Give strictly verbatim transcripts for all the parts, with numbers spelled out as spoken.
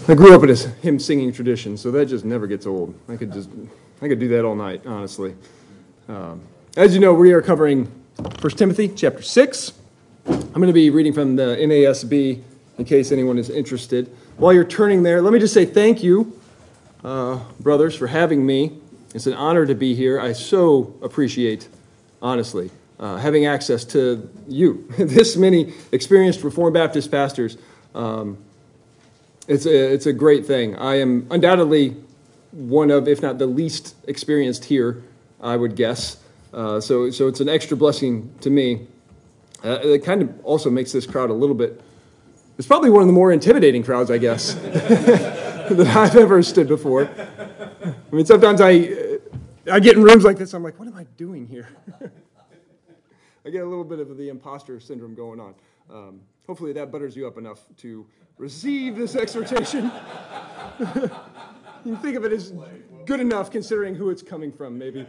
I grew up in a hymn singing tradition, so that just never gets old. I could just, I could do that all night, honestly. Um, as you know, we are covering First Timothy chapter six. I'm going to be reading from the N A S B in case anyone is interested. While you're turning there, let me just say thank you, uh, brothers, for having me. It's an honor to be here. I so appreciate, honestly, uh, having access to you, this many experienced Reformed Baptist pastors. Um, It's a, it's a great thing. I am undoubtedly one of, if not the least experienced here, I would guess. Uh, so so it's an extra blessing to me. Uh, it kind of also makes this crowd a little bit, it's probably one of the more intimidating crowds, I guess, that I've ever stood before. I mean, sometimes I, I get in rooms like this, I'm like, what am I doing here? I get a little bit of the imposter syndrome going on. Um, hopefully that butters you up enough to receive this exhortation. You think of it as good enough considering who it's coming from, maybe.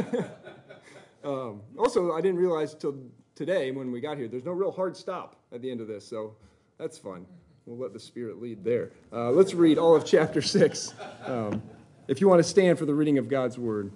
um, also, I didn't realize till today when we got here, there's no real hard stop at the end of this, so that's fun. We'll let the Spirit lead there. Uh, let's read all of chapter six. Um, if you want to stand for the reading of God's Word.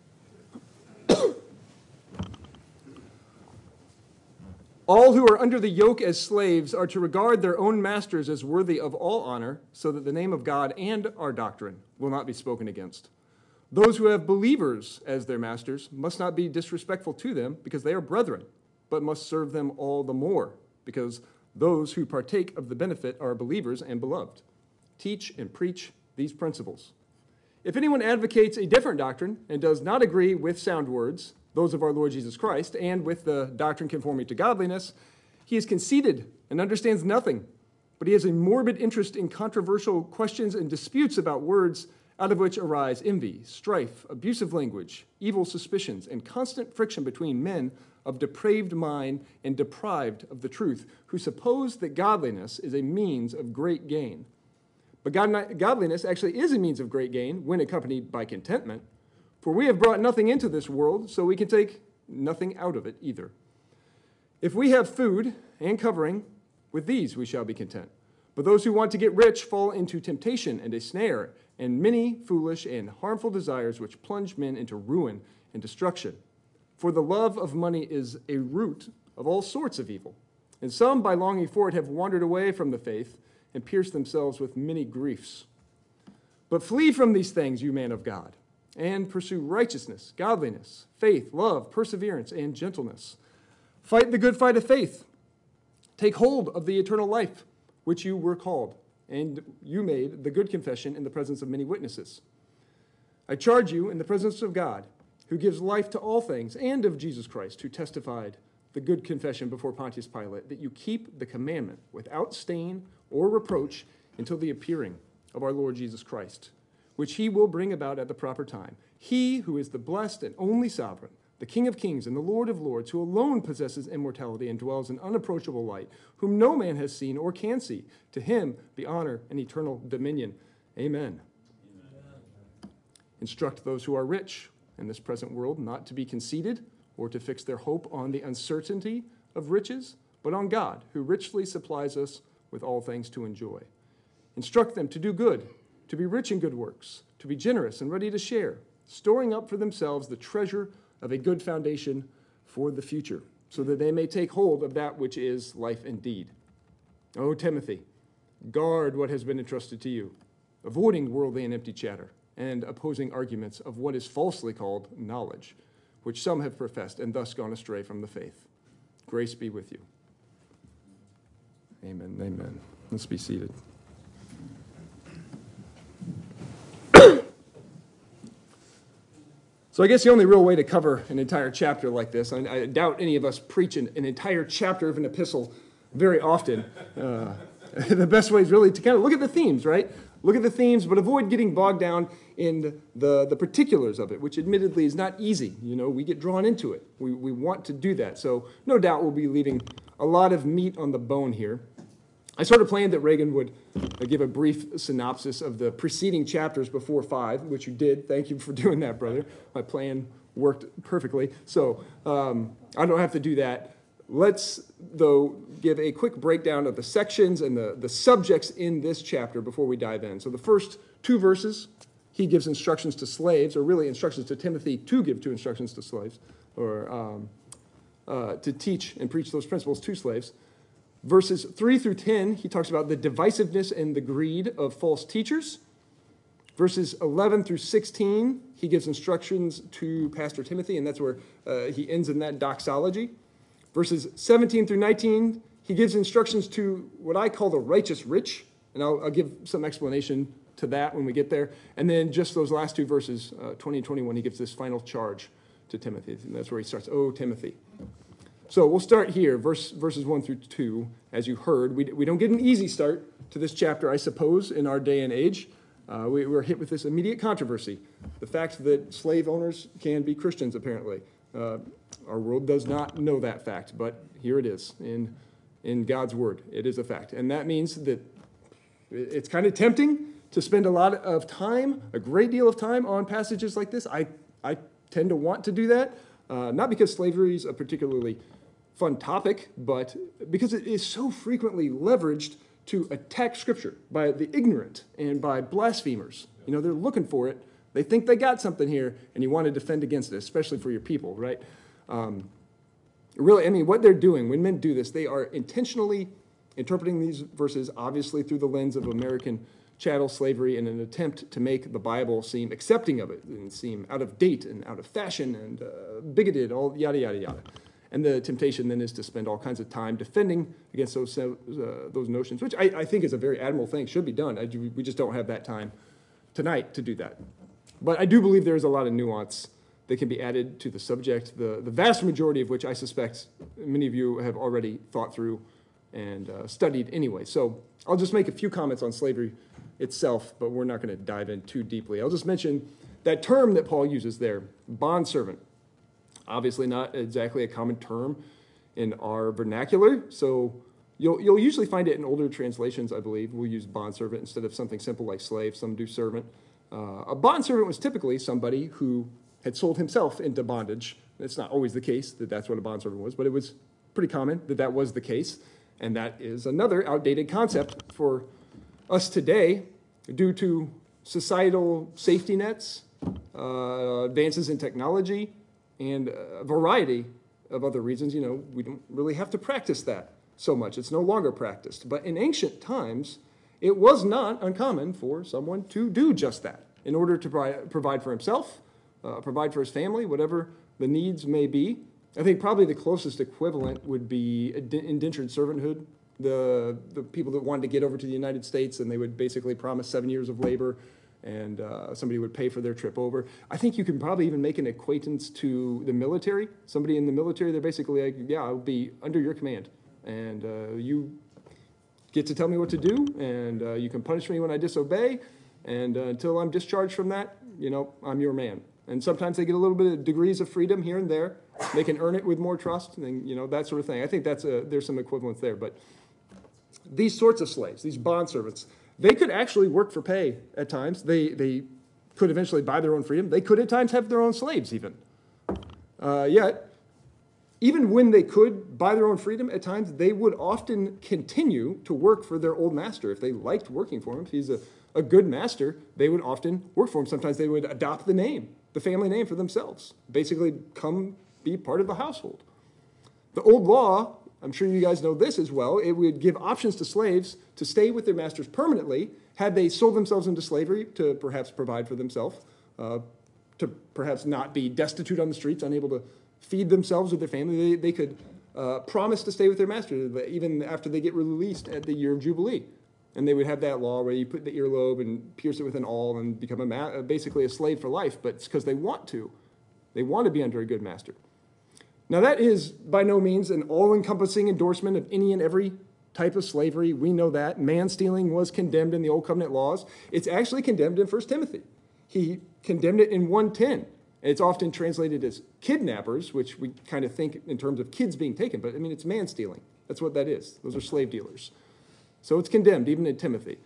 All who are under the yoke as slaves are to regard their own masters as worthy of all honor, so that the name of God and our doctrine will not be spoken against. Those who have believers as their masters must not be disrespectful to them, because they are brethren, but must serve them all the more, because those who partake of the benefit are believers and beloved. Teach and preach these principles. If anyone advocates a different doctrine and does not agree with sound words, those of our Lord Jesus Christ, and with the doctrine conforming to godliness, he is conceited and understands nothing, but he has a morbid interest in controversial questions and disputes about words, out of which arise envy, strife, abusive language, evil suspicions, and constant friction between men of depraved mind and deprived of the truth, who suppose that godliness is a means of great gain. But God, godliness actually is a means of great gain when accompanied by contentment. For we have brought nothing into this world, so we can take nothing out of it either. If we have food and covering, with these we shall be content. But those who want to get rich fall into temptation and a snare, and many foolish and harmful desires which plunge men into ruin and destruction. For the love of money is a root of all sorts of evil. And some, by longing for it, have wandered away from the faith and pierced themselves with many griefs. But flee from these things, you man of God, and pursue righteousness, godliness, faith, love, perseverance, and gentleness. Fight the good fight of faith. Take hold of the eternal life, which you were called, and you made the good confession in the presence of many witnesses. I charge you in the presence of God, who gives life to all things, and of Jesus Christ, who testified the good confession before Pontius Pilate, that you keep the commandment without stain or reproach until the appearing of our Lord Jesus Christ, which he will bring about at the proper time. He who is the blessed and only sovereign, the King of kings and the Lord of lords, who alone possesses immortality and dwells in unapproachable light, whom no man has seen or can see. To him be honor and eternal dominion. Amen. Amen. Instruct those who are rich in this present world not to be conceited or to fix their hope on the uncertainty of riches, but on God, who richly supplies us with all things to enjoy. Instruct them to do good, to be rich in good works, to be generous and ready to share, storing up for themselves the treasure of a good foundation for the future, so that they may take hold of that which is life indeed. O Timothy, guard what has been entrusted to you, avoiding worldly and empty chatter, and opposing arguments of what is falsely called knowledge, which some have professed and thus gone astray from the faith. Grace be with you. Amen, amen. Let's be seated. So I guess the only real way to cover an entire chapter like this, I, I doubt any of us preach an, an entire chapter of an epistle very often. Uh, the best way is really to kind of look at the themes, right? Look at the themes, but avoid getting bogged down in the, the particulars of it, which admittedly is not easy. You know, we get drawn into it. We, we want to do that. So no doubt we'll be leaving a lot of meat on the bone here. I sort of planned that Reagan would give a brief synopsis of the preceding chapters before five, which you did. Thank you for doing that, brother. My plan worked perfectly. So um, I don't have to do that. Let's, though, give a quick breakdown of the sections and the, the subjects in this chapter before we dive in. So the first two verses, he gives instructions to slaves, or really instructions to Timothy to give two instructions to slaves, or um, uh, to teach and preach those principles to slaves. Verses three through ten, he talks about the divisiveness and the greed of false teachers. Verses eleven through sixteen, he gives instructions to Pastor Timothy, and that's where uh, he ends in that doxology. Verses seventeen through nineteen, he gives instructions to what I call the righteous rich, and I'll, I'll give some explanation to that when we get there. And then just those last two verses, uh, twenty and twenty-one, he gives this final charge to Timothy, and that's where he starts, "Oh, Timothy." So we'll start here, verse, verses one through two. As you heard, we, we don't get an easy start to this chapter, I suppose, in our day and age. Uh, we, we're hit with this immediate controversy, the fact that slave owners can be Christians, apparently. Uh, our world does not know that fact, but here it is in, in God's word. It is a fact. And that means that it's kind of tempting to spend a lot of time, a great deal of time, on passages like this. I, I tend to want to do that, uh, not because slavery is a particularly fun topic, but because it is so frequently leveraged to attack Scripture by the ignorant and by blasphemers. You know, they're looking for it. They think they got something here, and you want to defend against it, especially for your people, right? Um, really, I mean, what they're doing, when men do this, they are intentionally interpreting these verses, obviously through the lens of American chattel slavery in an attempt to make the Bible seem accepting of it and seem out of date and out of fashion and uh, bigoted, all yada, yada, yada. And the temptation then is to spend all kinds of time defending against those uh, those notions, which I, I think is a very admirable thing, should be done. I, we just don't have that time tonight to do that. But I do believe there is a lot of nuance that can be added to the subject, the, the vast majority of which I suspect many of you have already thought through and uh, studied anyway. So I'll just make a few comments on slavery itself, but we're not going to dive in too deeply. I'll just mention that term that Paul uses there, bondservant. Obviously not exactly a common term in our vernacular, so you'll you'll usually find it in older translations, I believe. We'll use bondservant instead of something simple like slave. Some do servant. Uh, a bondservant was typically somebody who had sold himself into bondage. It's not always the case that that's what a bondservant was, but it was pretty common that that was the case, and that is another outdated concept for us today due to societal safety nets, uh, advances in technology, and a variety of other reasons. You know, we don't really have to practice that so much. It's no longer practiced. But in ancient times, it was not uncommon for someone to do just that in order to provide for himself, uh, provide for his family, whatever the needs may be. I think probably the closest equivalent would be indentured servanthood, the, the people that wanted to get over to the United States, and they would basically promise seven years of labor, and uh, somebody would pay for their trip over. I think you can probably even make an acquaintance to the military. Somebody in the military, they're basically like, yeah, I'll be under your command, and uh, you get to tell me what to do, and uh, you can punish me when I disobey, and uh, until I'm discharged from that, you know, I'm your man. And sometimes they get a little bit of degrees of freedom here and there. They can earn it with more trust, and you know, that sort of thing. I think that's a, there's some equivalence there. But these sorts of slaves, these bondservants, they could actually work for pay at times. They they could eventually buy their own freedom. They could at times have their own slaves even. Uh, yet, even when they could buy their own freedom at times, they would often continue to work for their old master. If they liked working for him, if he's a, a good master, they would often work for him. Sometimes they would adopt the name, the family name for themselves, basically come be part of the household. The old law, I'm sure you guys know this as well, it would give options to slaves to stay with their masters permanently had they sold themselves into slavery to perhaps provide for themselves, uh, to perhaps not be destitute on the streets, unable to feed themselves or their family. They, they could uh, promise to stay with their master even after they get released at the year of Jubilee. And they would have that law where you put the earlobe and pierce it with an awl and become a ma- basically a slave for life, but it's because they want to. They want to be under a good master. Now, that is by no means an all-encompassing endorsement of any and every type of slavery. We know that. Man-stealing was condemned in the Old Covenant laws. It's actually condemned in First Timothy. He condemned it in one ten. It's often translated as kidnappers, which we kind of think in terms of kids being taken, but I mean, it's man-stealing. That's what that is. Those are slave dealers. So it's condemned, even in Timothy.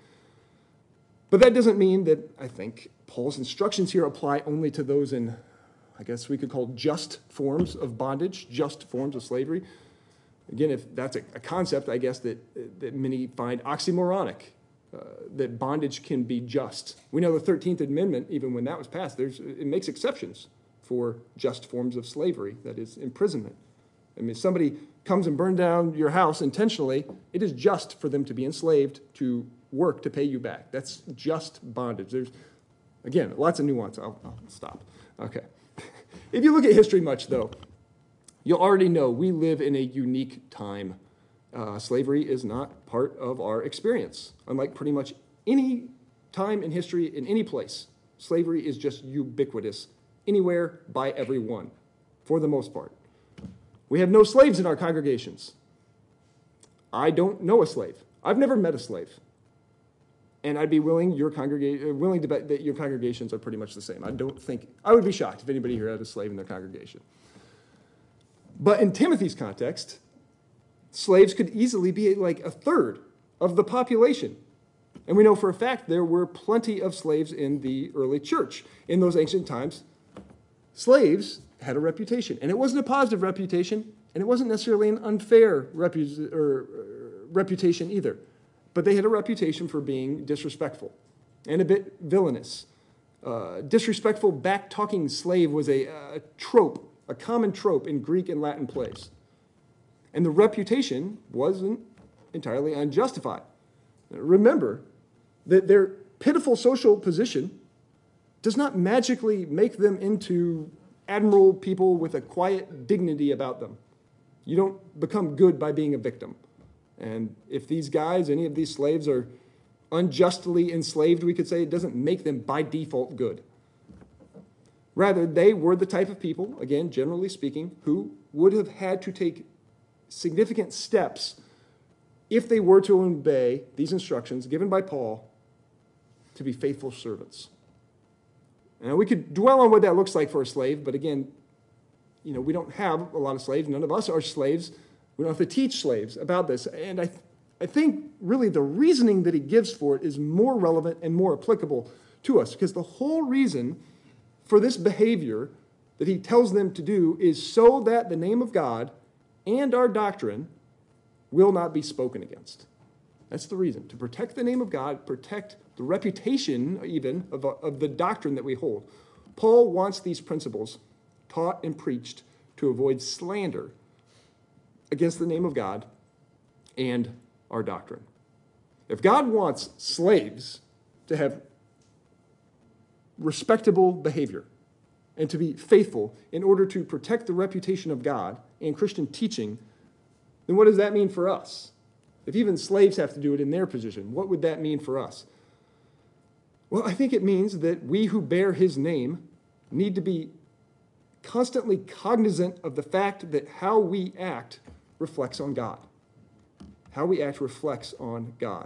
But that doesn't mean that I think Paul's instructions here apply only to those in, I guess we could call just forms of bondage, just forms of slavery. Again, if that's a, a concept, I guess, that, that many find oxymoronic, uh, that bondage can be just. We know the thirteenth Amendment, even when that was passed, there's, it makes exceptions for just forms of slavery, that is imprisonment. I mean, if somebody comes and burns down your house intentionally, it is just for them to be enslaved to work to pay you back. That's just bondage. There's, again, lots of nuance. I'll, I'll stop. Okay. If you look at history much, though, you'll already know we live in a unique time. Uh, slavery is not part of our experience. Unlike pretty much any time in history in any place, slavery is just ubiquitous, anywhere, by everyone, for the most part. We have no slaves in our congregations. I don't know a slave. I've never met a slave. And I'd be willing, your congrega- willing to bet that your congregations are pretty much the same. I don't think, I would be shocked if anybody here had a slave in their congregation. But in Timothy's context, slaves could easily be like a third of the population. And we know for a fact there were plenty of slaves in the early church. In those ancient times, slaves had a reputation. And it wasn't a positive reputation, and it wasn't necessarily an unfair repu- or, uh, reputation either. But they had a reputation for being disrespectful and a bit villainous. Uh, disrespectful, back-talking slave was a, a trope, a common trope in Greek and Latin plays. And the reputation wasn't entirely unjustified. Remember that their pitiful social position does not magically make them into admirable people with a quiet dignity about them. You don't become good by being a victim. And if these guys, any of these slaves, are unjustly enslaved, we could say it doesn't make them by default good. Rather, they were the type of people, again, generally speaking, who would have had to take significant steps if they were to obey these instructions given by Paul to be faithful servants. Now, we could dwell on what that looks like for a slave, but again, you know, we don't have a lot of slaves. None of us are slaves. We don't have to teach slaves about this. And I, th- I think really the reasoning that he gives for it is more relevant and more applicable to us, because the whole reason for this behavior that he tells them to do is so that the name of God and our doctrine will not be spoken against. That's the reason. To protect the name of God, protect the reputation even of, of the doctrine that we hold. Paul wants these principles taught and preached to avoid slander against the name of God and our doctrine. If God wants slaves to have respectable behavior and to be faithful in order to protect the reputation of God and Christian teaching, then what does that mean for us? If even slaves have to do it in their position, what would that mean for us? Well, I think it means that we who bear his name need to be constantly cognizant of the fact that how we act reflects on God. How we act reflects on God.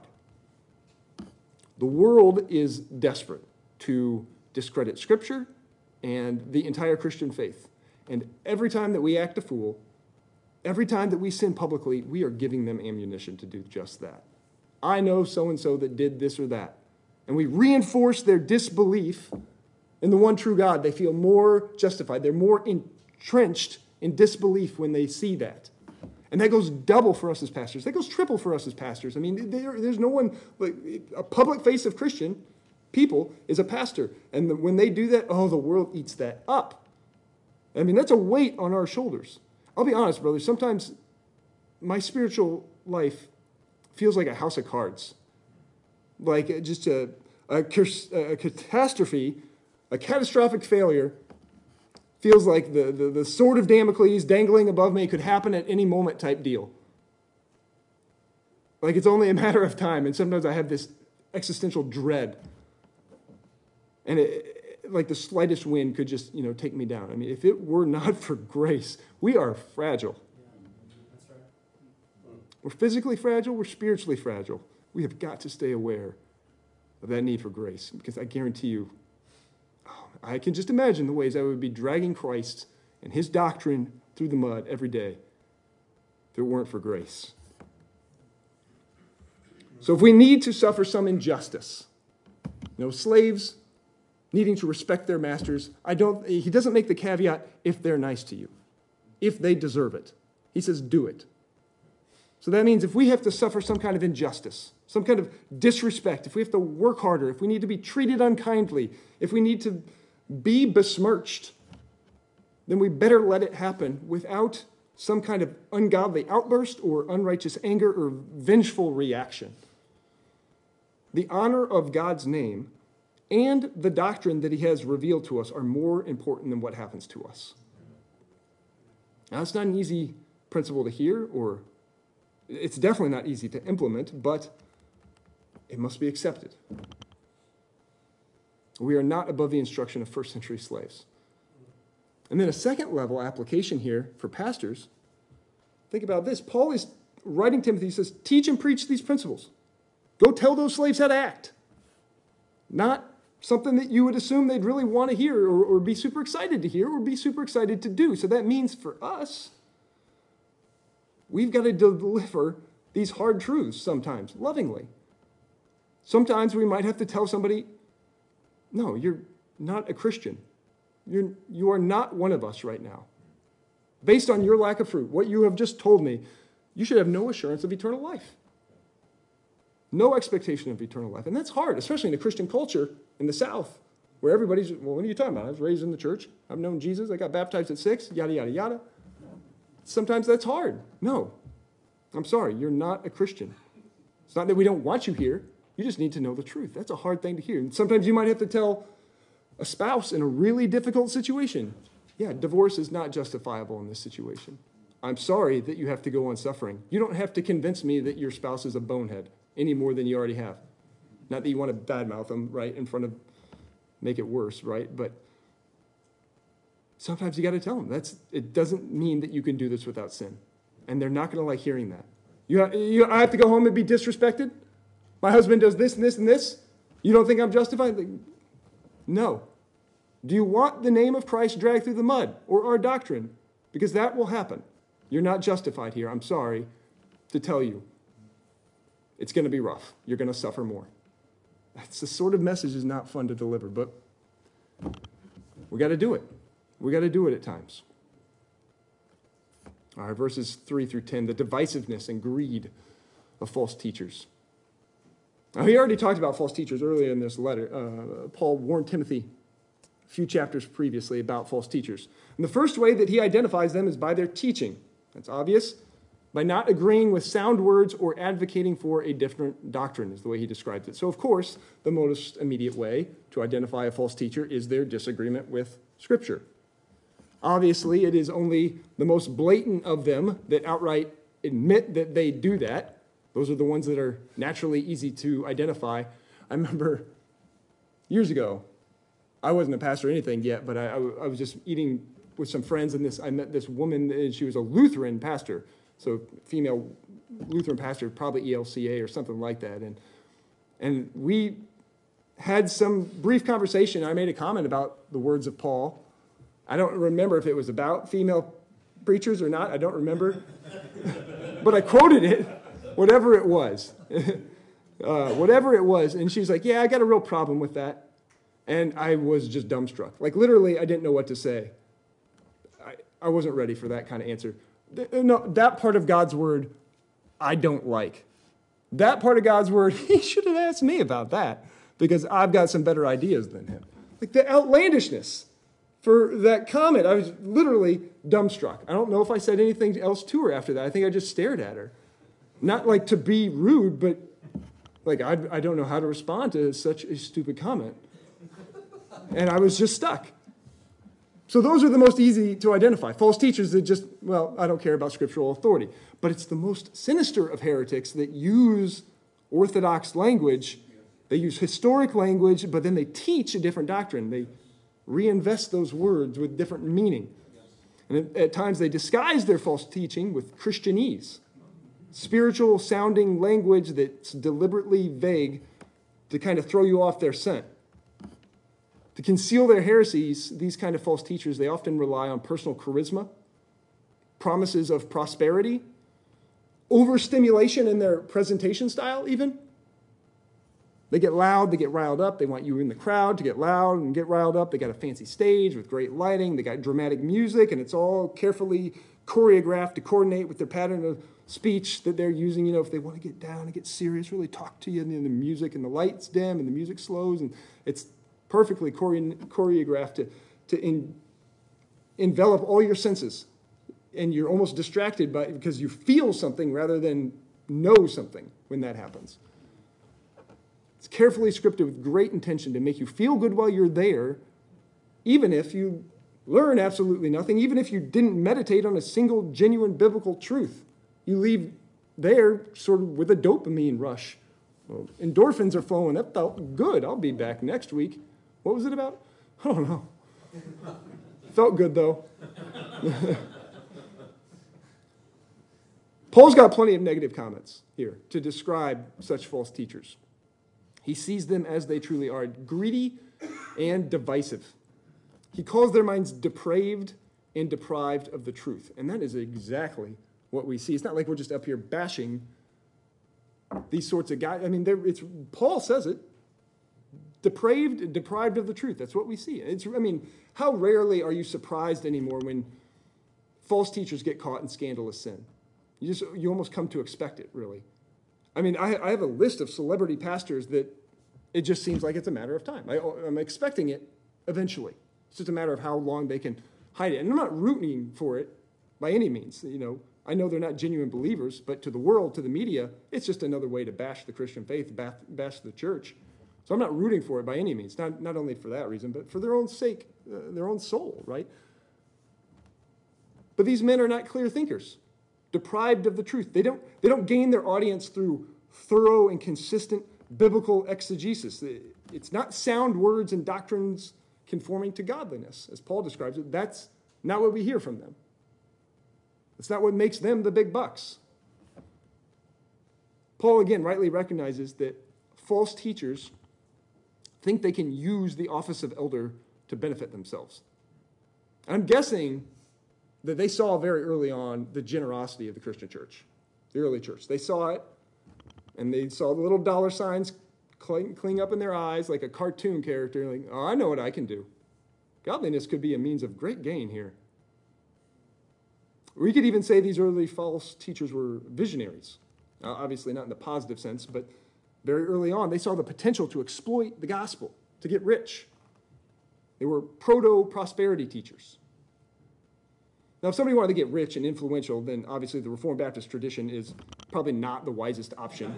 The world is desperate to discredit Scripture and the entire Christian faith. And every time that we act a fool, every time that we sin publicly, we are giving them ammunition to do just that. I know so-and-so that did this or that. And we reinforce their disbelief in the one true God. They feel more justified. They're more entrenched in disbelief when they see that. And that goes double for us as pastors. That goes triple for us as pastors. I mean, there, there's no one, like, a public face of Christian people is a pastor. And the, when they do that, oh, the world eats that up. I mean, that's a weight on our shoulders. I'll be honest, brother, sometimes my spiritual life feels like a house of cards. Like just a, a, a catastrophe, a catastrophic failure. Feels like the, the, the sword of Damocles dangling above me could happen at any moment type deal. Like it's only a matter of time, and sometimes I have this existential dread. And it, like the slightest wind could just, you know, take me down. I mean, if it were not for grace, we are fragile. That's right. We're physically fragile, we're spiritually fragile. We have got to stay aware of that need for grace, because I guarantee you, I can just imagine the ways I would be dragging Christ and his doctrine through the mud every day if it weren't for grace. So if we need to suffer some injustice, you know, slaves needing to respect their masters, I don't, he doesn't make the caveat, if they're nice to you, if they deserve it. He says, do it. So that means if we have to suffer some kind of injustice, some kind of disrespect, if we have to work harder, if we need to be treated unkindly, if we need to be besmirched, then we better let it happen without some kind of ungodly outburst or unrighteous anger or vengeful reaction. The honor of God's name and the doctrine that he has revealed to us are more important than what happens to us. Now, it's not an easy principle to hear, or it's definitely not easy to implement, but it must be accepted. We are not above the instruction of first century slaves. And then a second level application here for pastors. Think about this. Paul is writing Timothy, he says, teach and preach these principles. Go tell those slaves how to act. Not something that you would assume they'd really want to hear or, or be super excited to hear or be super excited to do. So that means for us, we've got to deliver these hard truths sometimes, lovingly. Sometimes we might have to tell somebody, no, you're not a Christian. You're, you are not one of us right now. Based on your lack of fruit, what you have just told me, you should have no assurance of eternal life. No expectation of eternal life. And that's hard, especially in a Christian culture in the South, where everybody's, well, what are you talking about? I was raised in the church. I've known Jesus. I got baptized at six, yada, yada, yada. Sometimes that's hard. No, I'm sorry, you're not a Christian. It's not that we don't want you here. You just need to know the truth. That's a hard thing to hear. And sometimes you might have to tell a spouse in a really difficult situation, yeah, divorce is not justifiable in this situation. I'm sorry that you have to go on suffering. You don't have to convince me that your spouse is a bonehead any more than you already have. Not that you want to badmouth them, right, in front of, make it worse, right? But sometimes you got to tell them. That's, it doesn't mean that you can do this without sin. And they're not going to like hearing that. You, have, you, I have to go home and be disrespected? My husband does this and this and this? You don't think I'm justified? Like, no. Do you want the name of Christ dragged through the mud or our doctrine? Because that will happen. You're not justified here. I'm sorry to tell you. It's going to be rough. You're going to suffer more. That's the sort of message is not fun to deliver, but we got to do it. We got to do it at times. All right, verses three through ten, the divisiveness and greed of false teachers. Now, he already talked about false teachers earlier in this letter. Uh, Paul warned Timothy a few chapters previously about false teachers. And the first way that he identifies them is by their teaching. That's obvious. By not agreeing with sound words or advocating for a different doctrine is the way he describes it. So, of course, the most immediate way to identify a false teacher is their disagreement with Scripture. Obviously, it is only the most blatant of them that outright admit that they do that. Those are the ones that are naturally easy to identify. I remember years ago, I wasn't a pastor or anything yet, but I, I, I was just eating with some friends, and this I met this woman, and she was a Lutheran pastor, so female Lutheran pastor, probably E L C A or something like that. And, and we had some brief conversation. I made a comment about the words of Paul. I don't remember if it was about female preachers or not. I don't remember. But I quoted it, whatever it was. uh, whatever it was. And she's like, yeah, I got a real problem with that. And I was just dumbstruck. Like, literally, I didn't know what to say. I, I wasn't ready for that kind of answer. No, that part of God's word, I don't like. That part of God's word, he should have asked me about that, because I've got some better ideas than him. Like, the outlandishness for that comment, I was literally dumbstruck. I don't know if I said anything else to her after that. I think I just stared at her. Not like to be rude, but like I, I don't know how to respond to such a stupid comment. And I was just stuck. So those are the most easy to identify. False teachers that just, well, I don't care about scriptural authority. But it's the most sinister of heretics that use orthodox language. They use historic language, but then they teach a different doctrine. They reinvest those words with different meaning. And at times they disguise their false teaching with Christianese, spiritual sounding language that's deliberately vague to kind of throw you off their scent. To conceal their heresies, these kind of false teachers, they often rely on personal charisma, promises of prosperity, overstimulation in their presentation style even. They get loud, they get riled up, they want you in the crowd to get loud and get riled up. They got a fancy stage with great lighting, they got dramatic music, and it's all carefully choreographed to coordinate with their pattern of speech that they're using, you know, if they want to get down and get serious, really talk to you, and then the music and the lights dim and the music slows, and it's perfectly chore- choreographed to, to in, envelop all your senses. And you're almost distracted by because you feel something rather than know something when that happens. It's carefully scripted with great intention to make you feel good while you're there, even if you learn absolutely nothing, even if you didn't meditate on a single genuine biblical truth. You leave there sort of with a dopamine rush. Well, endorphins are flowing. That felt good. I'll be back next week. What was it about? I don't know. Felt good, though. Paul's got plenty of negative comments here to describe such false teachers. He sees them as they truly are, greedy and divisive. He calls their minds depraved and deprived of the truth. And that is exactly what we see. It's not like we're just up here bashing these sorts of guys. I mean, it's Paul says it. Depraved and deprived of the truth. That's what we see. It's, I mean, how rarely are you surprised anymore when false teachers get caught in scandalous sin? You just you almost come to expect it, really. I mean, I, I have a list of celebrity pastors that it just seems like it's a matter of time. I, I'm expecting it eventually. It's just a matter of how long they can hide it. And I'm not rooting for it by any means. You know, I know they're not genuine believers, but to the world, to the media, it's just another way to bash the Christian faith, bash, bash the church. So I'm not rooting for it by any means, not, not only for that reason, but for their own sake, uh, their own soul, right? But these men are not clear thinkers, deprived of the truth. They don't, they don't gain their audience through thorough and consistent biblical exegesis. It's not sound words and doctrines conforming to godliness, as Paul describes it. That's not what we hear from them. It's not what makes them the big bucks. Paul, again, rightly recognizes that false teachers think they can use the office of elder to benefit themselves. I'm guessing that they saw very early on the generosity of the Christian church, the early church. They saw it, and they saw the little dollar signs cling, cling up in their eyes like a cartoon character, like, oh, I know what I can do. Godliness could be a means of great gain here. We could even say these early false teachers were visionaries. Now, obviously not in the positive sense, but very early on, they saw the potential to exploit the gospel, to get rich. They were proto-prosperity teachers. Now, if somebody wanted to get rich and influential, then obviously the Reformed Baptist tradition is probably not the wisest option.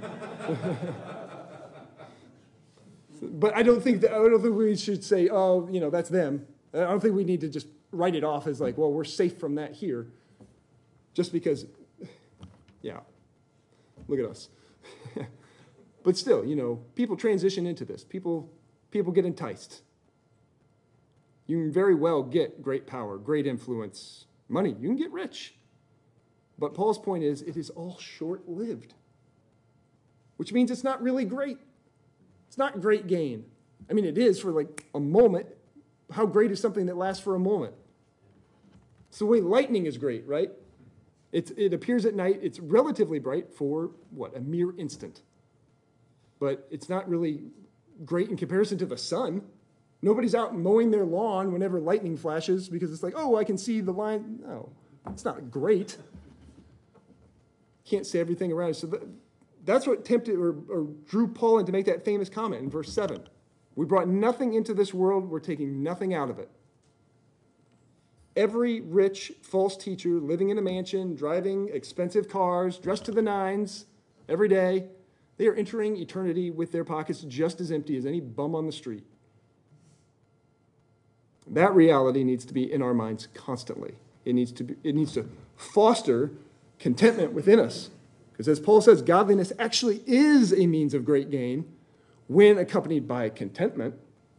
But I don't think that, I don't think we should say, oh, you know, that's them. I don't think we need to just write it off as like, well, we're safe from that here. Just because, yeah, look at us. But still, you know, people transition into this. People, people get enticed. You can very well get great power, great influence, money. You can get rich. But Paul's point is, it is all short-lived, which means it's not really great. It's not great gain. I mean, it is for like a moment. How great is something that lasts for a moment? It's the way lightning is great, right? It, it appears at night. It's relatively bright for, what, a mere instant. But it's not really great in comparison to the sun. Nobody's out mowing their lawn whenever lightning flashes because it's like, oh, I can see the line. No, it's not great. Can't see everything around. So that's what tempted or, or drew Paul in to make that famous comment in verse seven. We brought nothing into this world. We're taking nothing out of it. Every rich false teacher living in a mansion, driving expensive cars, dressed to the nines every day, they are entering eternity with their pockets just as empty as any bum on the street. That reality needs to be in our minds constantly. It needs to be, it needs to foster contentment within us. Because as Paul says, godliness actually is a means of great gain when accompanied by contentment.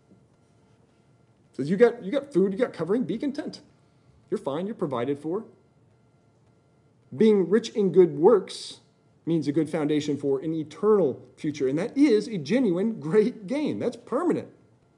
He says, you got, you got food, you got covering, be content. You're fine, you're provided for. Being rich in good works means a good foundation for an eternal future, and that is a genuine great gain. That's permanent.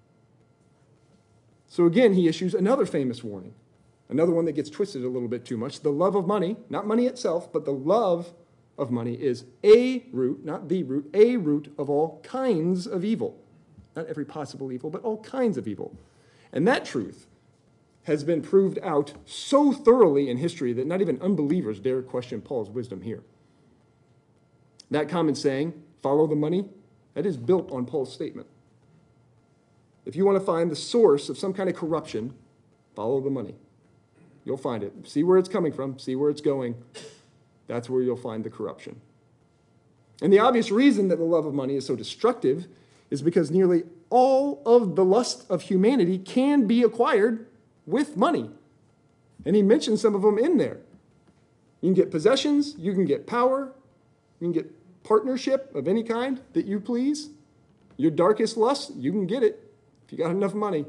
So again, he issues another famous warning, another one that gets twisted a little bit too much. The love of money, not money itself, but the love of money is a root, not the root, a root of all kinds of evil. Not every possible evil, but all kinds of evil. And that truth has been proved out so thoroughly in history that not even unbelievers dare question Paul's wisdom here. That common saying, follow the money, that is built on Paul's statement. If you want to find the source of some kind of corruption, follow the money. You'll find it. See where it's coming from, see where it's going. That's where you'll find the corruption. And the obvious reason that the love of money is so destructive is because nearly all of the lust of humanity can be acquired with money. And he mentions some of them in there. You can get possessions, you can get power, you can get partnership of any kind that you please. Your darkest lust, you can get it if you got enough money.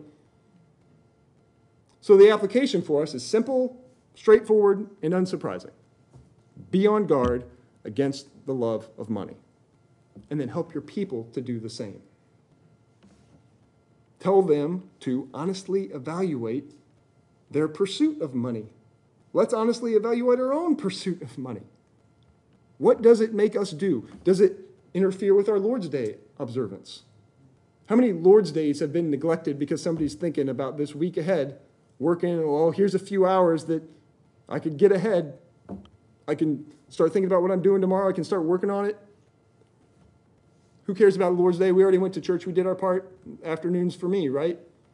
So the application for us is simple, straightforward, and unsurprising. Be on guard against the love of money. And then help your people to do the same. Tell them to honestly evaluate their pursuit of money. Let's honestly evaluate our own pursuit of money. What does it make us do? Does it interfere with our Lord's Day observance? How many Lord's Days have been neglected because somebody's thinking about this week ahead, working, well, here's a few hours that I could get ahead. I can start thinking about what I'm doing tomorrow. I can start working on it. Who cares about Lord's Day? We already went to church. We did our part. Afternoons for me, right?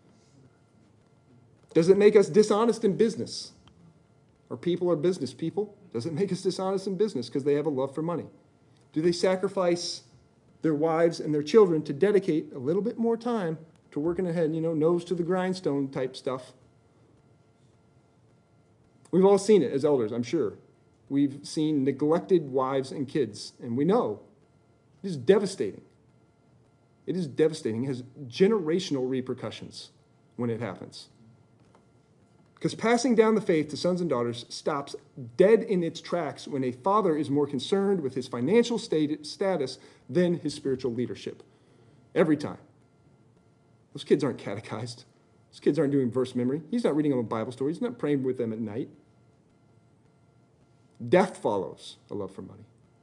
Does it make us dishonest in business? Our people are business people. Does it make us dishonest in business because they have a love for money? Do they sacrifice their wives and their children to dedicate a little bit more time to working ahead, you know, nose to the grindstone type stuff? We've all seen it as elders, I'm sure. We've seen neglected wives and kids, and we know it is devastating. It is devastating. It has generational repercussions when it happens. Because passing down the faith to sons and daughters stops dead in its tracks when a father is more concerned with his financial status than his spiritual leadership. Every time. Those kids aren't catechized. Those kids aren't doing verse memory. He's not reading them a Bible story. He's not praying with them at night. Death follows a love for money.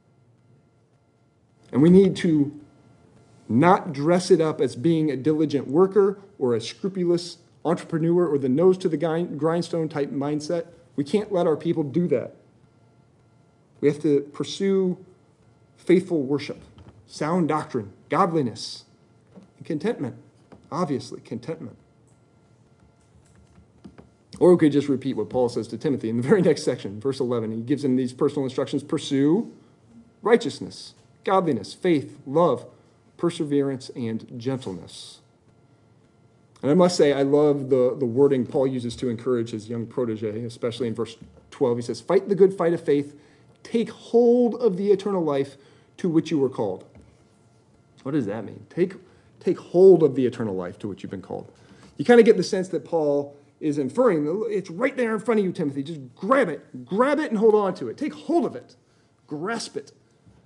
And we need to not dress it up as being a diligent worker or a scrupulous entrepreneur or the nose to the grindstone type mindset. We can't let our people do that. We have to pursue faithful worship, sound doctrine, godliness, and contentment. Obviously, contentment. Or we could just repeat what Paul says to Timothy in the very next section, verse eleven. He gives him these personal instructions. Pursue righteousness, godliness, faith, love, perseverance, and gentleness. And I must say, I love the, the wording Paul uses to encourage his young protege, especially in verse twelve. He says, fight the good fight of faith, take hold of the eternal life to which you were called. What does that mean? Take, take hold of the eternal life to which you've been called. You kind of get the sense that Paul is inferring, it's right there in front of you, Timothy. Just grab it. Grab it and hold on to it. Take hold of it. Grasp it.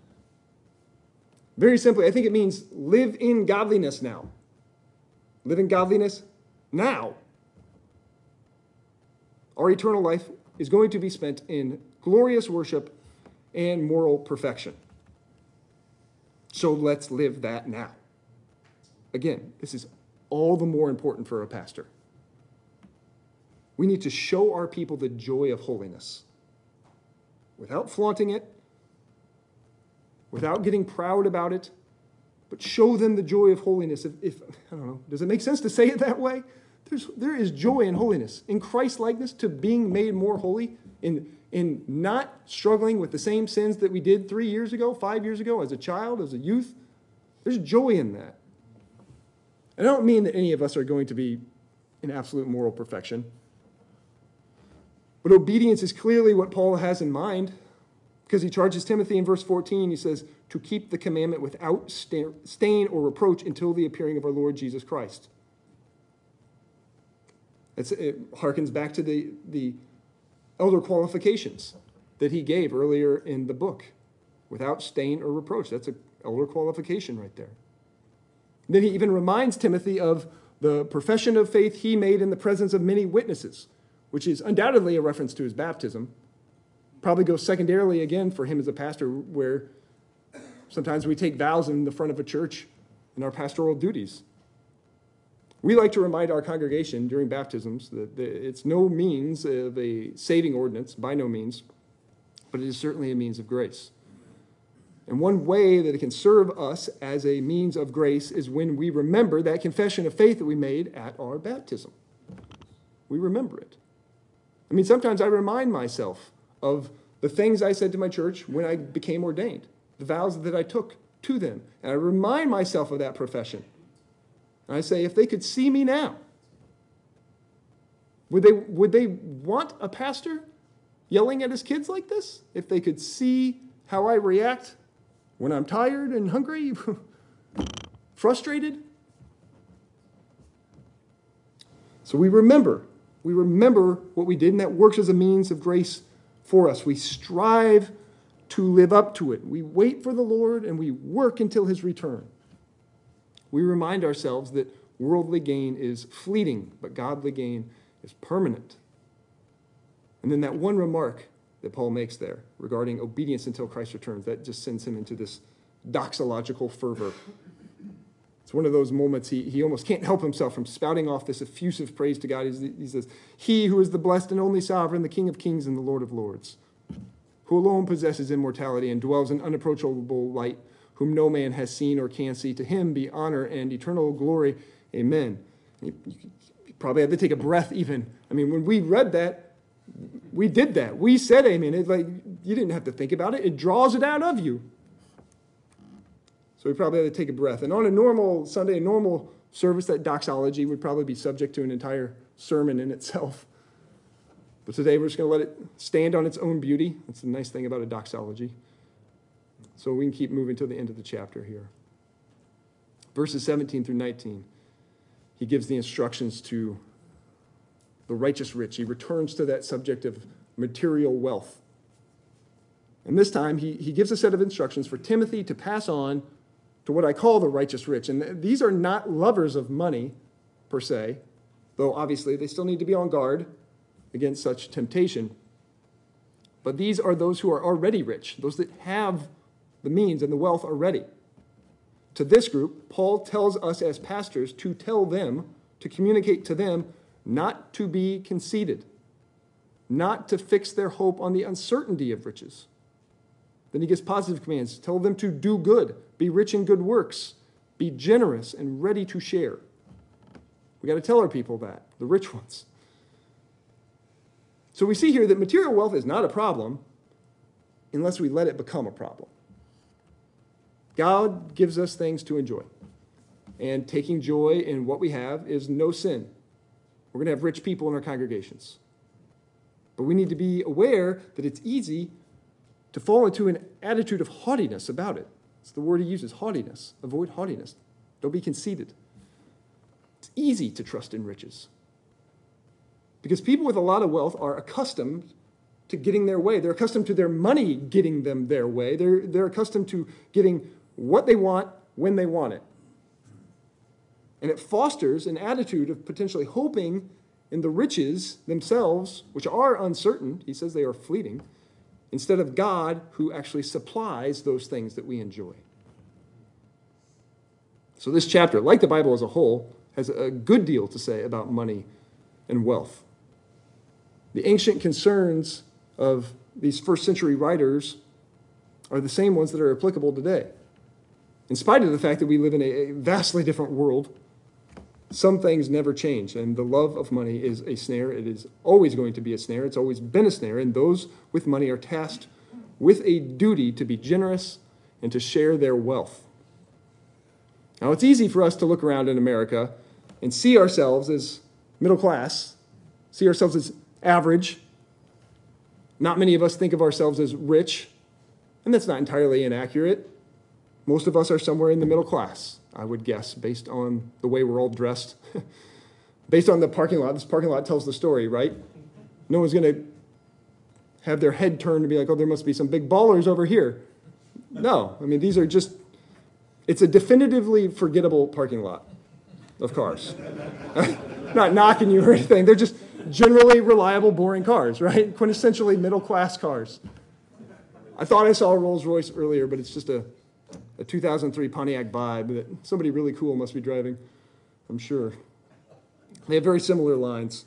Very simply, I think it means live in godliness now. Live in godliness now. Our eternal life is going to be spent in glorious worship and moral perfection. So let's live that now. Again, this is all the more important for a pastor. We need to show our people the joy of holiness without flaunting it, without getting proud about it, but show them the joy of holiness. If, if I don't know, does it make sense to say it that way? There's, there is joy in holiness, in Christ-likeness, to being made more holy, in, in not struggling with the same sins that we did three years ago, five years ago, as a child, as a youth. There's joy in that. And I don't mean that any of us are going to be in absolute moral perfection. But obedience is clearly what Paul has in mind, because he charges Timothy in verse fourteen. He says, to keep the commandment without stain or reproach until the appearing of our Lord Jesus Christ. It's, it harkens back to the, the elder qualifications that he gave earlier in the book. Without stain or reproach. That's an elder qualification right there. Then he even reminds Timothy of the profession of faith he made in the presence of many witnesses, which is undoubtedly a reference to his baptism. Probably goes secondarily again for him as a pastor, where sometimes we take vows in the front of a church in our pastoral duties. We like to remind our congregation during baptisms that it's no means of a saving ordinance, by no means, but it is certainly a means of grace. And one way that it can serve us as a means of grace is when we remember that confession of faith that we made at our baptism. We remember it. I mean, sometimes I remind myself of the things I said to my church when I became ordained, the vows that I took to them. And I remind myself of that profession. And I say, if they could see me now, would they, would they want a pastor yelling at his kids like this? If they could see how I react when I'm tired and hungry, frustrated? So we remember. We remember what we did, and that works as a means of grace for us. We strive to live up to it. We wait for the Lord, and we work until his return. We remind ourselves that worldly gain is fleeting, but godly gain is permanent. And then that one remark that Paul makes there regarding obedience until Christ returns, that just sends him into this doxological fervor. It's one of those moments he, he almost can't help himself from spouting off this effusive praise to God. He's, he says, he who is the blessed and only sovereign, the King of kings and the Lord of lords, who alone possesses immortality and dwells in unapproachable light, whom no man has seen or can see. To him be honor and eternal glory. Amen. You, you probably had to take a breath even. I mean, when we read that, we did that. We said amen. It's like you didn't have to think about it. It draws it out of you. So we probably had to take a breath. And on a normal Sunday, a normal service, that doxology would probably be subject to an entire sermon in itself. But today we're just going to let it stand on its own beauty. That's the nice thing about a doxology. So we can keep moving to the end of the chapter here. Verses seventeen through nineteen, he gives the instructions to the righteous rich. He returns to that subject of material wealth. And this time he, he gives a set of instructions for Timothy to pass on to what I call the righteous rich. And these are not lovers of money, per se, though obviously they still need to be on guard against such temptation. But these are those who are already rich, those that have the means and the wealth already. To this group, Paul tells us as pastors to tell them, to communicate to them, not to be conceited, not to fix their hope on the uncertainty of riches. Then he gives positive commands. Tell them to do good, be rich in good works, be generous and ready to share. We got to tell our people that, the rich ones. So we see here that material wealth is not a problem unless we let it become a problem. God gives us things to enjoy. And taking joy in what we have is no sin. We're going to have rich people in our congregations. But we need to be aware that it's easy to fall into an attitude of haughtiness about it. It's the word he uses, haughtiness. Avoid haughtiness. Don't be conceited. It's easy to trust in riches. Because people with a lot of wealth are accustomed to getting their way. They're accustomed to their money getting them their way. They're, they're accustomed to getting what they want when they want it. And it fosters an attitude of potentially hoping in the riches themselves, which are uncertain. He says they are fleeting, instead of God who actually supplies those things that we enjoy. So this chapter, like the Bible as a whole, has a good deal to say about money and wealth. The ancient concerns of these first century writers are the same ones that are applicable today. In spite of the fact that we live in a vastly different world, some things never change, and the love of money is a snare. It is always going to be a snare. It's always been a snare, and those with money are tasked with a duty to be generous and to share their wealth. Now, it's easy for us to look around in America and see ourselves as middle class, see ourselves as average. Not many of us think of ourselves as rich, and that's not entirely inaccurate. Most of us are somewhere in the middle class, I would guess, based on the way we're all dressed. Based on the parking lot, this parking lot tells the story, right? No one's going to have their head turned and be like, oh, there must be some big ballers over here. No, I mean, these are just, it's a definitively forgettable parking lot of cars. Not knocking you or anything. They're just generally reliable, boring cars, right? Quintessentially middle-class cars. I thought I saw a Rolls Royce earlier, but it's just a a two thousand three Pontiac Vibe that somebody really cool must be driving, I'm sure. They have very similar lines.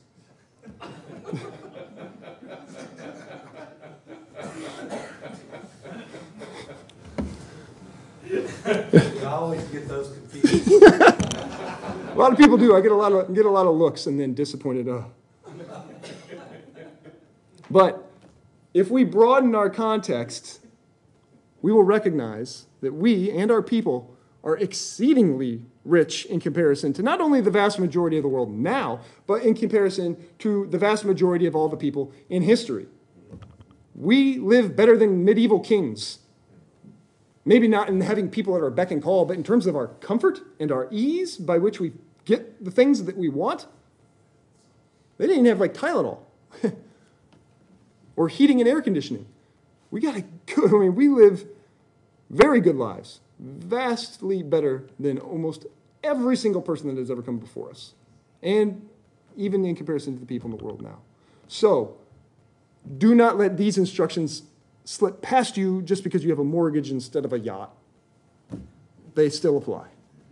I always get those confused. A lot of people do. I get a lot of get a lot of looks and then disappointed. Oh. But if we broaden our context, we will recognize that we and our people are exceedingly rich in comparison to not only the vast majority of the world now, but in comparison to the vast majority of all the people in history. We live better than medieval kings. Maybe not in having people at our beck and call, but in terms of our comfort and our ease by which we get the things that we want. They didn't even have like Tylenol or heating and air conditioning. We got to go. I mean, we live very good lives, vastly better than almost every single person that has ever come before us, and even in comparison to the people in the world now. So, do not let these instructions slip past you just because you have a mortgage instead of a yacht. They still apply.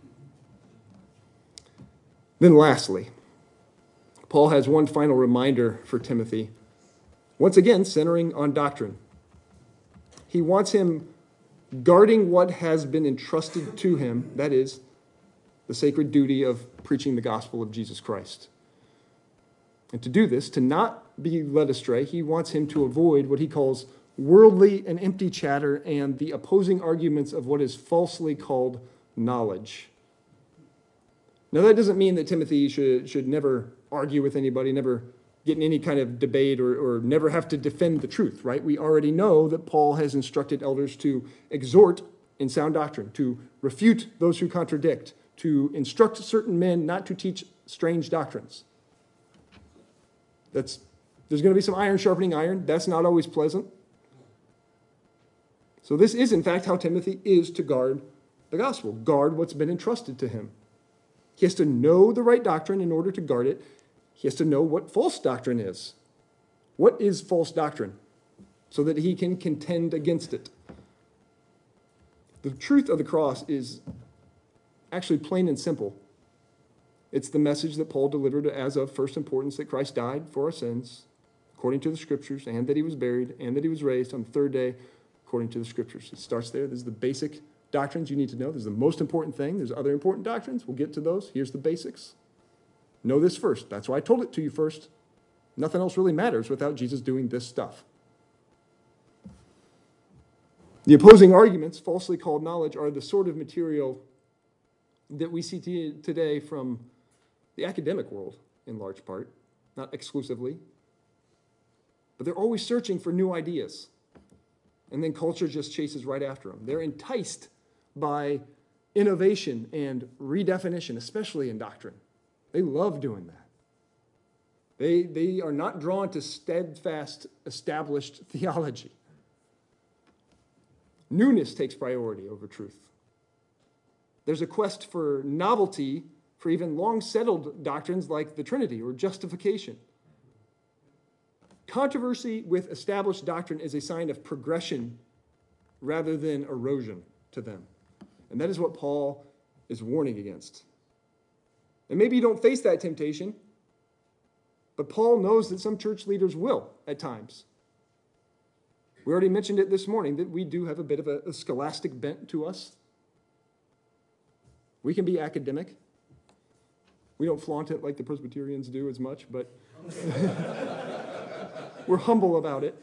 Then lastly, Paul has one final reminder for Timothy, once again centering on doctrine. He wants him guarding what has been entrusted to him, that is, the sacred duty of preaching the gospel of Jesus Christ. And to do this, to not be led astray, he wants him to avoid what he calls worldly and empty chatter and the opposing arguments of what is falsely called knowledge. Now, that doesn't mean that Timothy should, should never argue with anybody, never get in any kind of debate, or, or never have to defend the truth, right? We already know that Paul has instructed elders to exhort in sound doctrine, to refute those who contradict, to instruct certain men not to teach strange doctrines. That's, there's going to be some iron sharpening iron. That's not always pleasant. So this is, in fact, how Timothy is to guard the gospel, guard what's been entrusted to him. He has to know the right doctrine in order to guard it. He has to know what false doctrine is. What is false doctrine? So that he can contend against it. The truth of the cross is actually plain and simple. It's the message that Paul delivered as of first importance, that Christ died for our sins, according to the Scriptures, and that he was buried, and that he was raised on the third day, according to the Scriptures. It starts there. This is the basic doctrines you need to know. This is the most important thing. There's other important doctrines. We'll get to those. Here's the basics. Know this first. That's why I told it to you first. Nothing else really matters without Jesus doing this stuff. The opposing arguments, falsely called knowledge, are the sort of material that we see t- today from the academic world, in large part, not exclusively. But they're always searching for new ideas. And then culture just chases right after them. They're enticed by innovation and redefinition, especially in doctrine. They love doing that. They, they are not drawn to steadfast, established theology. Newness takes priority over truth. There's a quest for novelty for even long-settled doctrines like the Trinity or justification. Controversy with established doctrine is a sign of progression rather than erosion to them. And that is what Paul is warning against. And maybe you don't face that temptation, but Paul knows that some church leaders will at times. We already mentioned it this morning, that we do have a bit of a, a scholastic bent to us. We can be academic. We don't flaunt it like the Presbyterians do as much, but we're humble about it.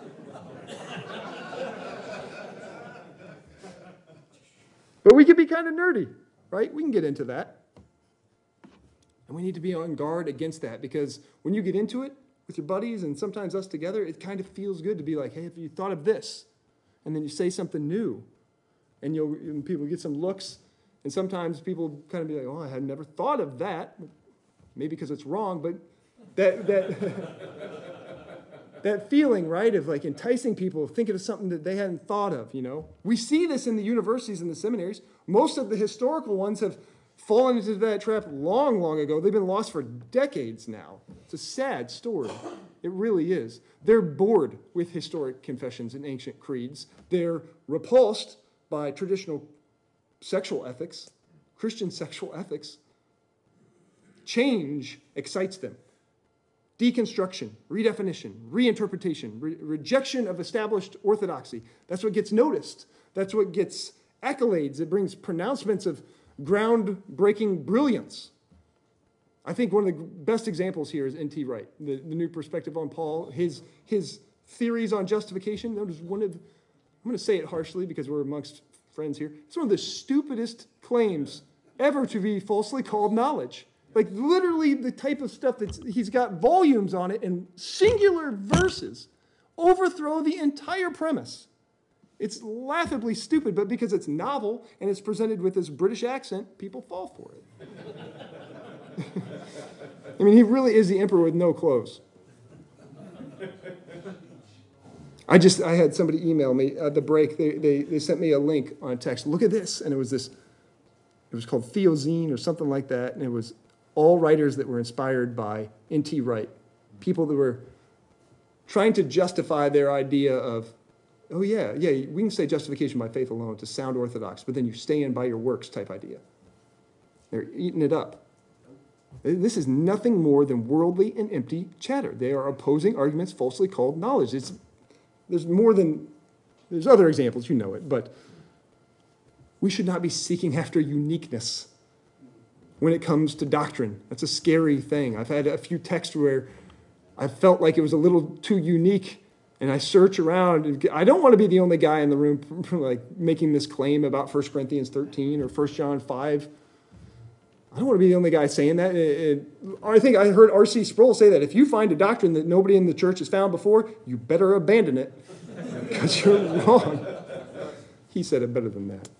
But we can be kind of nerdy, right? We can get into that. And we need to be on guard against that, because when you get into it with your buddies and sometimes us together, it kind of feels good to be like, hey, have you thought of this? And then you say something new, and you'll and people get some looks, and sometimes people kind of be like, oh, I had never thought of that. Maybe because it's wrong, but that that that feeling, right, of like enticing people, thinking of something that they hadn't thought of, you know. We see this in the universities and the seminaries. Most of the historical ones have fallen into that trap long, long ago. They've been lost for decades now. It's a sad story. It really is. They're bored with historic confessions and ancient creeds. They're repulsed by traditional sexual ethics, Christian sexual ethics. change excites them. Deconstruction, redefinition, reinterpretation, re- rejection of established orthodoxy. That's what gets noticed. That's what gets accolades. It brings pronouncements of groundbreaking brilliance. I think one of the best examples here is N T Wright, the, the New Perspective on Paul. His, his theories on justification, that was one of, I'm going to say it harshly because we're amongst friends here. It's one of the stupidest claims ever to be falsely called knowledge. Like literally the type of stuff that he's got volumes on it and singular verses overthrow the entire premise. It's laughably stupid, but because it's novel and it's presented with this British accent, people fall for it. I mean, he really is the emperor with no clothes. I just, I had somebody email me at the break. They, they, they sent me a link on a text. Look at this. And it was this, it was called Theozine or something like that. And it was all writers that were inspired by N T Wright. People that were trying to justify their idea of, oh yeah, yeah, we can say justification by faith alone to sound orthodox, but then you stay in by your works type idea. They're eating it up. This is nothing more than worldly and empty chatter. They are opposing arguments falsely called knowledge. It's, there's more than, there's other examples, you know it, but we should not be seeking after uniqueness when it comes to doctrine. That's a scary thing. I've had a few texts where I felt like it was a little too unique, and I search around. I don't want to be the only guy in the room like making this claim about First Corinthians thirteen or First John five. I don't want to be the only guy saying that. It, it, I think I heard R C Sproul say that if you find a doctrine that nobody in the church has found before, you better abandon it because you're wrong. He said it better than that.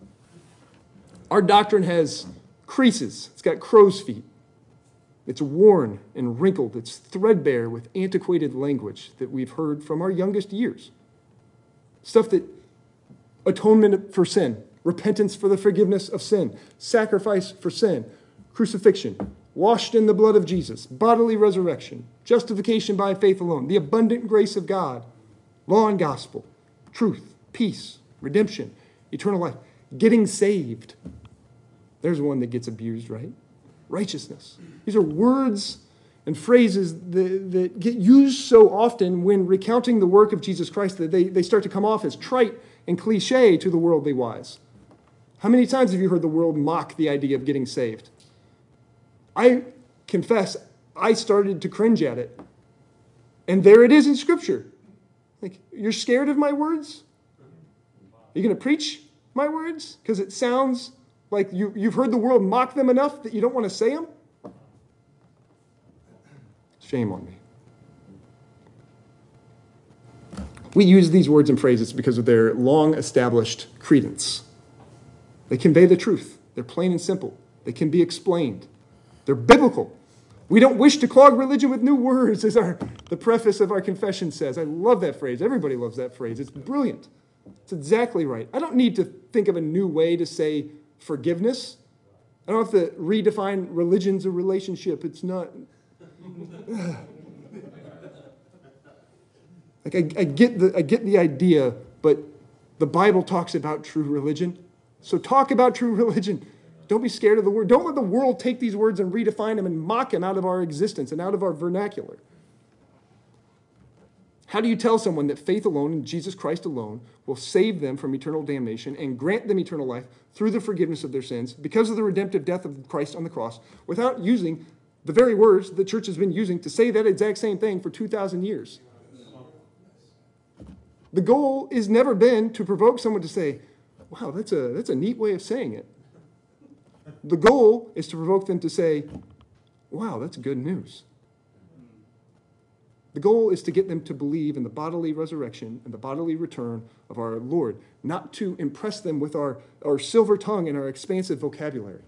Our doctrine has creases. It's got crow's feet. It's worn and wrinkled. It's threadbare with antiquated language that we've heard from our youngest years. Stuff that atonement for sin, repentance for the forgiveness of sin, sacrifice for sin, crucifixion, washed in the blood of Jesus, bodily resurrection, justification by faith alone, the abundant grace of God, law and gospel, truth, peace, redemption, eternal life, getting saved. There's one that gets abused, right? Righteousness. These are words and phrases that, that get used so often when recounting the work of Jesus Christ that they, they start to come off as trite and cliche to the worldly wise. How many times have you heard the world mock the idea of getting saved? I confess, I started to cringe at it. And there it is in Scripture. Like, you're scared of my words? Are you going to preach my words? Because it sounds like you, you've heard the world mock them enough that you don't want to say them? Shame on me. We use these words and phrases because of their long-established credence. They convey the truth. They're plain and simple. They can be explained. They're biblical. We don't wish to clog religion with new words, as our, the preface of our confession says. I love that phrase. Everybody loves that phrase. It's brilliant. It's exactly right. I don't need to think of a new way to say forgiveness. I don't have to redefine religion's a relationship. It's not. Like I, I get the I get the idea, but the Bible talks about true religion. So talk about true religion. Don't be scared of the word. Don't let the world take these words and redefine them and mock them out of our existence and out of our vernacular. How do you tell someone that faith alone in Jesus Christ alone will save them from eternal damnation and grant them eternal life through the forgiveness of their sins because of the redemptive death of Christ on the cross without using the very words the church has been using to say that exact same thing for two thousand years? The goal has never been to provoke someone to say, wow, that's a, that's a neat way of saying it. The goal is to provoke them to say, wow, that's good news. The goal is to get them to believe in the bodily resurrection and the bodily return of our Lord, not to impress them with our, our silver tongue and our expansive vocabulary.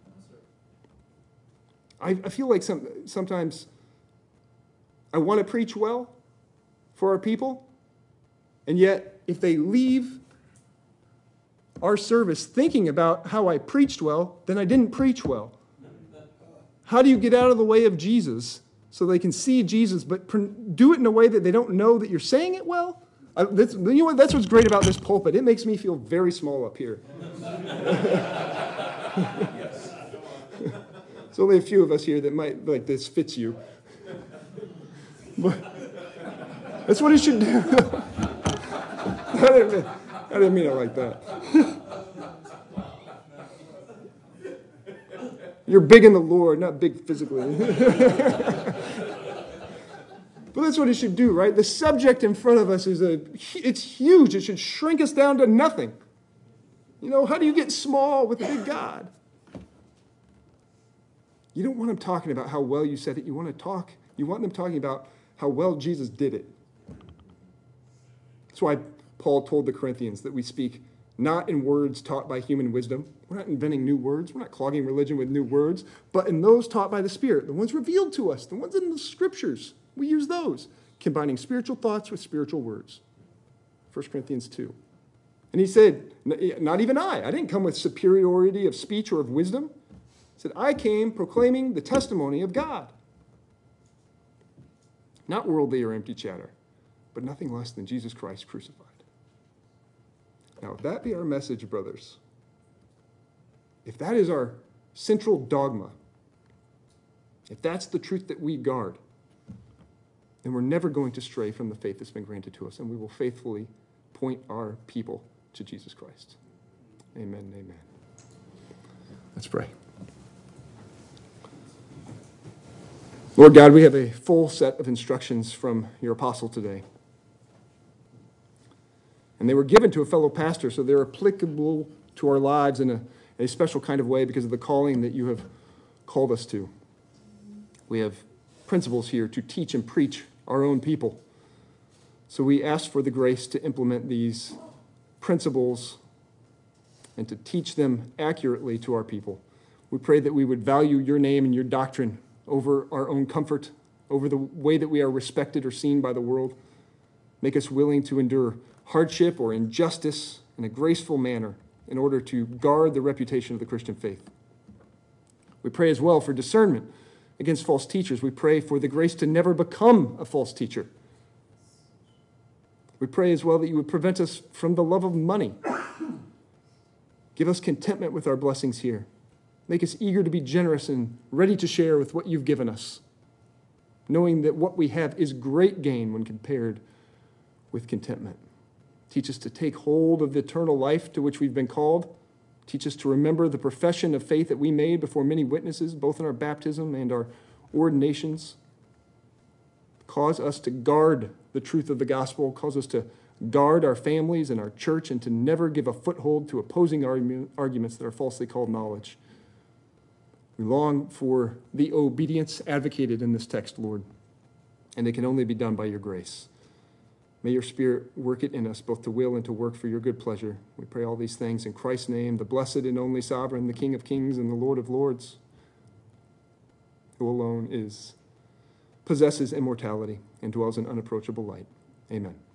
I, I feel like some, sometimes I want to preach well for our people, and yet if they leave our service thinking about how I preached well, then I didn't preach well. How do you get out of the way of Jesus so they can see Jesus, but do it in a way that they don't know that you're saying it well? I, that's, you know what? That's what's great about this pulpit. It makes me feel very small up here. There's only a few of us here that might, like, this fits you. But that's what he should do. I, didn't mean, I didn't mean it like that. You're big in the Lord, not big physically. But that's what it should do, right? The subject in front of us is a, it's huge. It should shrink us down to nothing. You know, how do you get small with a big God? You don't want them talking about how well you said it. You want to talk, you want them talking about how well Jesus did it. That's why Paul told the Corinthians that we speak not in words taught by human wisdom. We're not inventing new words. We're not clogging religion with new words, but in those taught by the Spirit, the ones revealed to us, the ones in the Scriptures. We use those, combining spiritual thoughts with spiritual words. First Corinthians two. And he said, not even I. I didn't come with superiority of speech or of wisdom. He said, I came proclaiming the testimony of God. Not worldly or empty chatter, but nothing less than Jesus Christ crucified. Now, if that be our message, brothers, if that is our central dogma, if that's the truth that we guard, then we're never going to stray from the faith that's been granted to us, and we will faithfully point our people to Jesus Christ. Amen and amen. Let's pray. Lord God, we have a full set of instructions from your apostle today. And they were given to a fellow pastor, so they're applicable to our lives in a, a special kind of way because of the calling that you have called us to. We have principles here to teach and preach our own people. So we ask for the grace to implement these principles and to teach them accurately to our people. We pray that we would value your name and your doctrine over our own comfort, over the way that we are respected or seen by the world. Make us willing to endure hardship or injustice in a graceful manner in order to guard the reputation of the Christian faith. We pray as well for discernment against false teachers. We pray for the grace to never become a false teacher. We pray as well that you would prevent us from the love of money. Give us contentment with our blessings here. Make us eager to be generous and ready to share with what you've given us, knowing that what we have is great gain when compared with contentment. Teach us to take hold of the eternal life to which we've been called. Teach us to remember the profession of faith that we made before many witnesses, both in our baptism and our ordinations. Cause us to guard the truth of the gospel. Cause us to guard our families and our church and to never give a foothold to opposing arguments that are falsely called knowledge. We long for the obedience advocated in this text, Lord, and it can only be done by your grace. May your Spirit work it in us, both to will and to work for your good pleasure. We pray all these things in Christ's name, the blessed and only sovereign, the King of kings and the Lord of lords, who alone is, possesses immortality and dwells in unapproachable light. Amen.